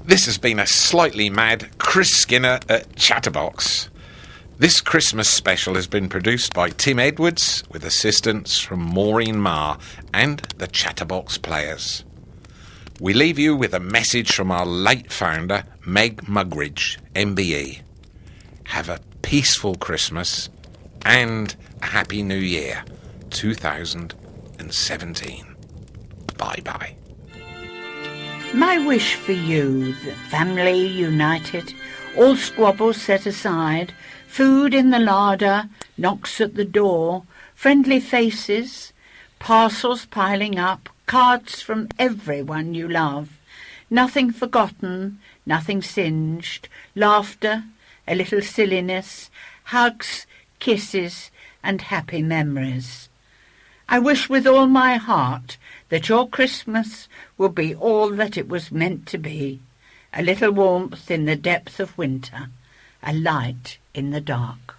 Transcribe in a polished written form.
This has been a slightly mad Chris Skinner at Chatterbox. This Christmas special has been produced by Tim Edwards with assistance from Maureen Marr and the Chatterbox Players. We leave you with a message from our late founder, Meg Mugridge, MBE. Have a peaceful Christmas and a Happy New Year, 2017. Bye-bye. My wish for you, the family united, all squabbles set aside, food in the larder, knocks at the door, friendly faces, parcels piling up, cards from everyone you love, nothing forgotten, nothing singed, laughter, a little silliness, hugs, kisses, and happy memories. I wish with all my heart that your Christmas will be all that it was meant to be, a little warmth in the depth of winter, a light in the dark.